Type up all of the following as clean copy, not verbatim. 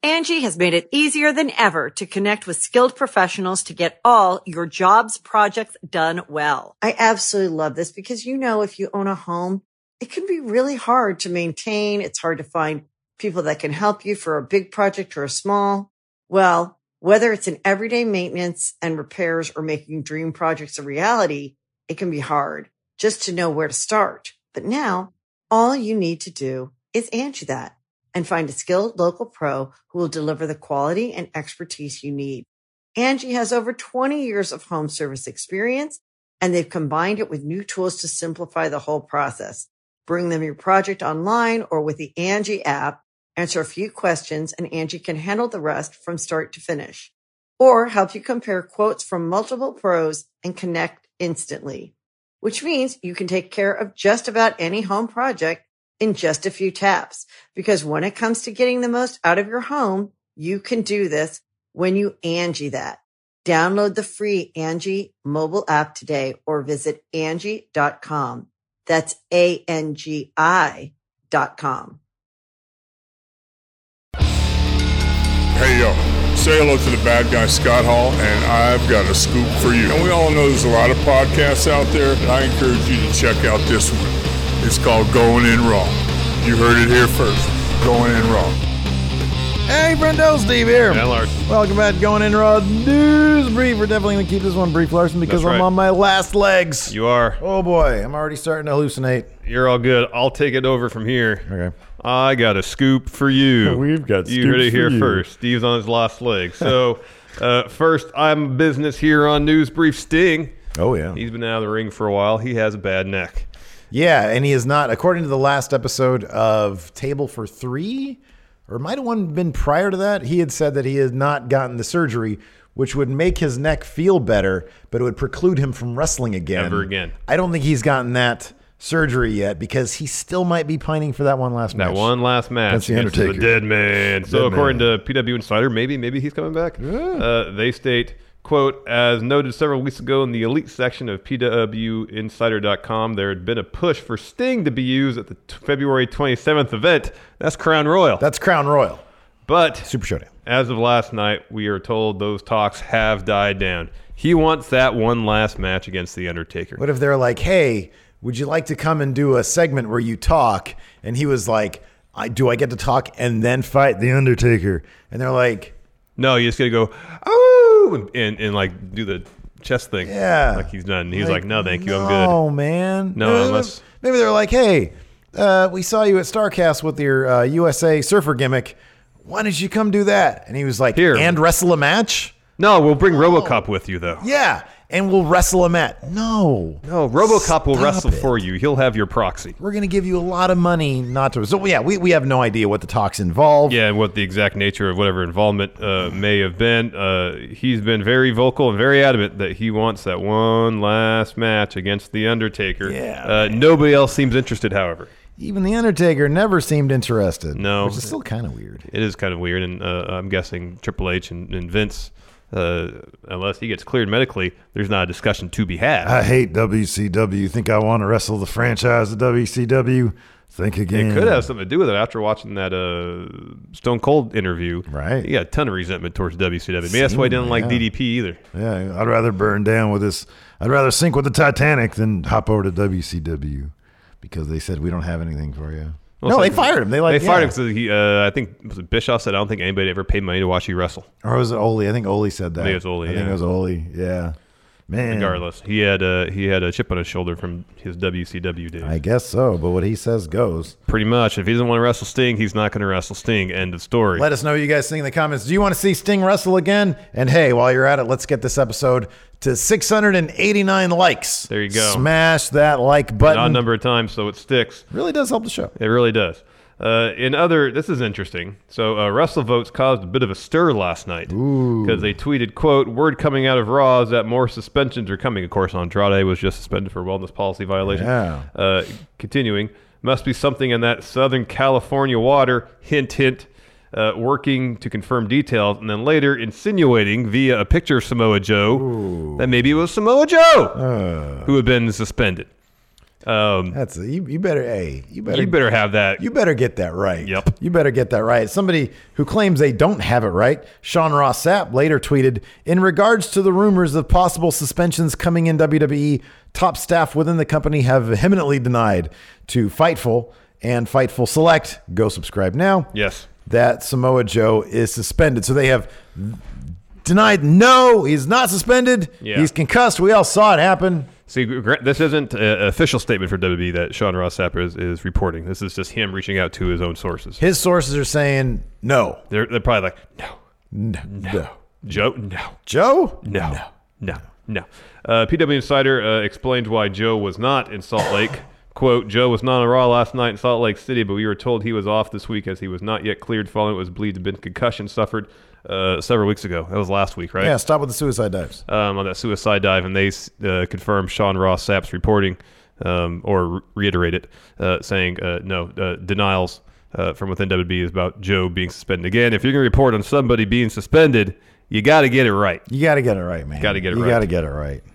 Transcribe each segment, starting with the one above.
Angie has made it easier than ever to connect with skilled professionals to get all your jobs projects done well. I absolutely love this because, if you own a home, it can be really hard to maintain. It's hard to find people that can help you for a big project or a small. Well, whether it's in everyday maintenance and repairs or making dream projects a reality, it can be hard just to know where to start. But now all you need to do is Angie that and find a skilled local pro who will deliver the quality and expertise you need. Angie has over 20 years of home service experience, and they've combined it with new tools to simplify the whole process. Bring them your project online or with the Angie app, answer a few questions, and Angie can handle the rest from start to finish. Or help you compare quotes from multiple pros and connect instantly, which means you can take care of just about any home project in just a few taps. Because when it comes to getting the most out of your home, you can do this when you Angie that. Download the free Angie mobile app today or visit Angie.com. That's ANGI.com. Hey, yo, say hello to the bad guy, Scott Hall, and I've got a scoop for you. And we all know there's a lot of podcasts out there, and I encourage you to check out this one. It's called Going In Raw. You heard it here first. Going In Raw. Hey, friendo, Steve here. Yeah, Larson. Welcome back to Going In Raw News Brief. We're definitely going to keep this one brief, Larson, because I'm on my last legs. You are. Oh, boy. I'm already starting to hallucinate. You're all good. I'll take it over from here. Okay. I got a scoop for you. We've got You heard it here first. Steve's on his last leg. So, first, I'm business here on News Brief. Sting. Oh, yeah. He's been out of the ring for a while. He has a bad neck. Yeah, and he is not, according to the last episode of Table for Three, or might have one been prior to that, he had said that he had not gotten the surgery, which would make his neck feel better, but it would preclude him from wrestling again. Ever again. I don't think he's gotten that surgery yet because he still might be pining for that one last match. That one last match. That's the Undertaker. The Dead Man. So according to PW Insider, maybe he's coming back. Yeah. They state, quote, as noted several weeks ago in the elite section of PWInsider.com, there had been a push for Sting to be used at the February 27th event. That's Crown Royal. That's Crown Royal. But Super Showdown. As of last night, we are told those talks have died down. He wants that one last match against The Undertaker. What if they're like, hey, would you like to come and do a segment where you talk? And he was like, do I get to talk and then fight The Undertaker? And they're like, no, you just got to go, oh, and like do the chest thing. Yeah. Like he's done. He's like, no, thank you. I'm good. Oh, man. No, unless. Maybe they're like, hey, we saw you at StarCast with your USA Surfer gimmick. Why didn't you come do that? And he was like, here. And wrestle a match? No, we'll bring RoboCop with you, though. Yeah. And we'll wrestle a match. No, RoboCop will wrestle for you. He'll have your proxy. We're going to give you a lot of money not to. So, yeah, we have no idea what the talks involve. Yeah, and what the exact nature of whatever involvement may have been. He's been very vocal and very adamant that he wants that one last match against The Undertaker. Yeah. Nobody else seems interested, however. Even The Undertaker never seemed interested. No. Which is still kind of weird. It is kind of weird, and I'm guessing Triple H and Vince, unless he gets cleared medically, there's not a discussion to be had. I hate WCW. Think I want to wrestle the franchise of WCW? Think again. It could have something to do with it after watching that Stone Cold interview. Right. He got a ton of resentment towards WCW. Maybe that's why he didn't like DDP either. Yeah, I'd rather burn down with this. I'd rather sink with the Titanic than hop over to WCW because they said we don't have anything for you. Well, no, they fired him. They fired him because I think Bischoff said, I don't think anybody ever paid money to watch you wrestle. Or was it Ole? I think Ole said that. I think it was Ole. Yeah. Man. Regardless, he had a chip on his shoulder from his WCW days. I guess so, but what he says goes. Pretty much. If he doesn't want to wrestle Sting, he's not going to wrestle Sting. End of story. Let us know what you guys think in the comments. Do you want to see Sting wrestle again? And hey, while you're at it, let's get this episode to 689 likes. There you go. Smash that like button. An odd number of times, so it sticks. Really does help the show. It really does. This is interesting. So WrestleVotes caused a bit of a stir last night because they tweeted, quote, word coming out of Raw is that more suspensions are coming. Of course, Andrade was just suspended for wellness policy violation. Yeah. Continuing, must be something in that Southern California water, hint, hint, working to confirm details, and then later insinuating via a picture of Samoa Joe that maybe it was Samoa Joe who had been suspended. That's you better. Hey, you better have that. You better get that right. Yep. You better get that right. Somebody who claims they don't have it right, Sean Ross Sapp, later tweeted, in regards to the rumors of possible suspensions coming in WWE, top staff within the company have vehemently denied to Fightful and Fightful Select, go subscribe now, Yes. that Samoa Joe is suspended. So they have denied, no, he's not suspended. Yeah. He's concussed. We all saw it happen. See, this isn't an official statement for WWE that Sean Ross Sapp is reporting. This is just him reaching out to his own sources. His sources are saying no. They're probably like, No. Joe, no. Joe? No. PW Insider explained why Joe was not in Salt Lake. Quote, Joe was not on Raw last night in Salt Lake City, but we were told he was off this week as he was not yet cleared following what was believed to have been concussion suffered several weeks ago. That was last week, right? Yeah, stop with the suicide dives. On that suicide dive, and they confirmed Sean Ross Sapp's reporting, or reiterate it, saying no, denials from within WWE is about Joe being suspended. Again, if you're going to report on somebody being suspended, you got to get it right. You got to get it right, man. Got to get it You right. got to get it right.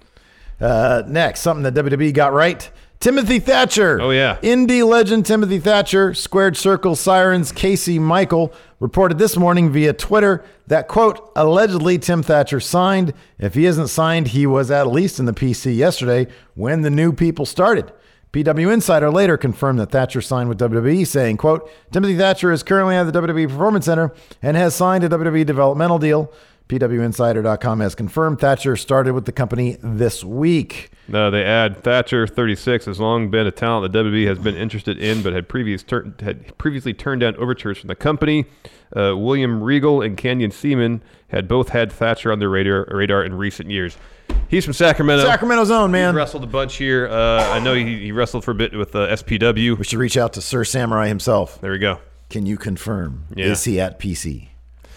Next, something that WWE got right. Timothy Thatcher. Oh, yeah. Indie legend Timothy Thatcher, Squared Circle Sirens Casey Michael, reported this morning via Twitter that, quote, allegedly Tim Thatcher signed. If he isn't signed, he was at least in the PC yesterday when the new people started. PW Insider later confirmed that Thatcher signed with WWE, saying, quote, Timothy Thatcher is currently at the WWE Performance Center and has signed a WWE developmental deal. PWInsider.com has confirmed Thatcher started with the company this week. They add Thatcher, 36, has long been a talent that WWE has been interested in, but had previously turned down overtures from the company. William Regal and Canyon Seaman had both had Thatcher on their radar in recent years. He's from Sacramento. Sacramento's own, man. He wrestled a bunch here. I know he wrestled for a bit with SPW. We should reach out to Sir Samurai himself. There we go. Can you confirm? Yeah. Is he at PC?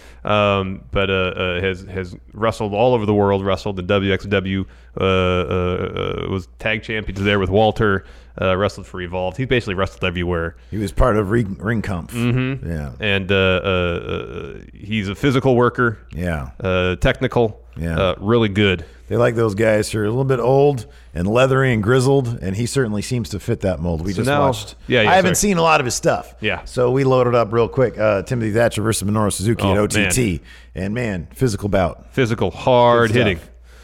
But has wrestled all over the world. Wrestled in WXW. Was tag champions there with Walter. Wrestled for Evolved. He's basically wrestled everywhere. He was part of Ring Kampf. Mm-hmm. Yeah. And he's a physical worker. Yeah. Technical. Yeah. Really good. They like those guys who are a little bit old and leathery and grizzled, and he certainly seems to fit that mold. We So just now- watched. Yeah, I haven't seen a lot of his stuff. Yeah. So we loaded up real quick. Timothy Thatcher versus Minoru Suzuki at Oh, OTT. And man, physical bout. Physical, hard Good hitting.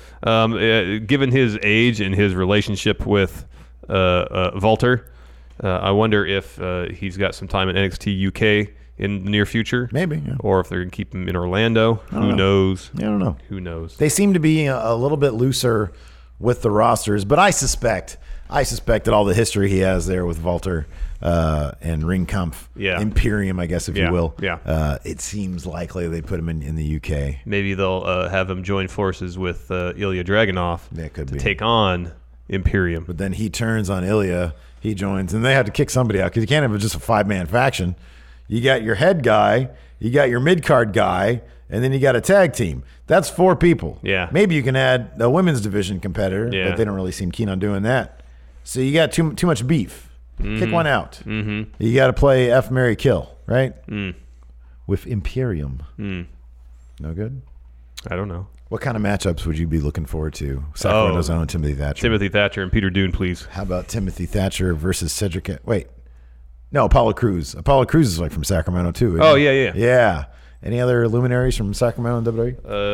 Given his age and his relationship with Walter, I wonder if he's got some time in NXT UK in the near future. Maybe, yeah. Or if they're going to keep him in Orlando. Who knows? I don't know. Who knows? They seem to be a little bit looser with the rosters, but I suspect that all the history he has there with Walter and Ring Kampf, Yeah. Imperium, I guess, if Yeah, you will. yeah. It seems likely they put him in the UK. Maybe they'll have him join forces with Ilya Dragunov That could to be. take on Imperium. But then he turns on Ilya. He joins, and they have to kick somebody out because you can't have just a 5-man faction. You got your head guy, you got your mid-card guy, and then you got a tag team. That's 4 people. Yeah. Maybe you can add a women's division competitor, Yeah. but they don't really seem keen on doing that. So you got too much beef. Kick one out. Mm-hmm. You got to play F, Marry, Kill, right? With Imperium. No good? I don't know. What kind of matchups would you be looking forward to? Sacramento's own Timothy Thatcher. Timothy Thatcher and Peter Dune, please. How about Timothy Thatcher versus Cedric? Wait. No, Apollo Crews. Apollo Crews is like from Sacramento too. isn't Oh, he? yeah. Yeah. Any other luminaries from Sacramento and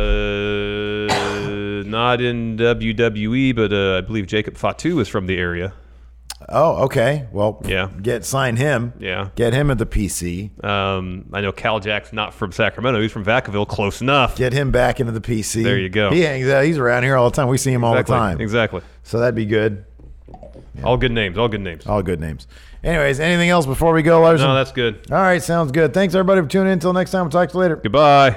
WWE? Not in WWE, but I believe Jacob Fatu is from the area. Oh, okay. Well, Yeah. sign him. Yeah. Get him at the PC. I know Cal Jack's not from Sacramento. He's from Vacaville. Close enough. Get him back into the PC. There you go. He hangs out. He's around here all the time. We see him all the time. Exactly. So that'd be good. All good names. All good names. All good names. Anyways, anything else before we go, Larson? No, that's good. All right, sounds good. Thanks everybody for tuning in. Until next time, we'll talk to you later. Goodbye.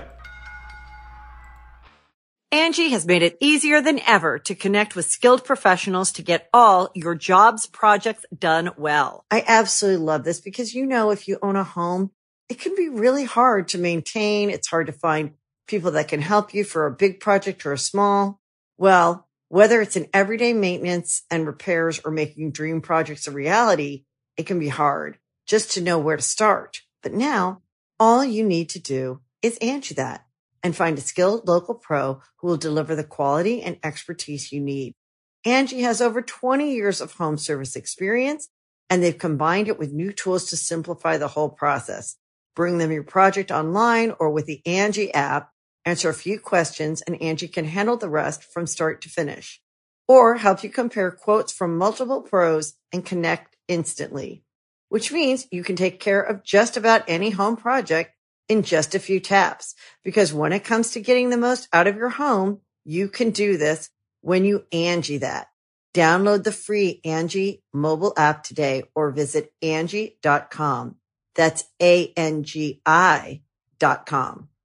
Angie has made it easier than ever to connect with skilled professionals to get all your jobs projects done well. I absolutely love this because, if you own a home, it can be really hard to maintain. It's hard to find people that can help you for a big project or a small. Well, whether it's in everyday maintenance and repairs or making dream projects a reality, it can be hard just to know where to start. But now all you need to do is Angie that and find a skilled local pro who will deliver the quality and expertise you need. Angie has over 20 years of home service experience, and they've combined it with new tools to simplify the whole process. Bring them your project online or with the Angie app, answer a few questions, and Angie can handle the rest from start to finish. Or help you compare quotes from multiple pros and connect instantly, which means you can take care of just about any home project in just a few taps. Because when it comes to getting the most out of your home, you can do this when you Angie that. Download the free Angie mobile app today or visit Angie.com. That's ANGI.com.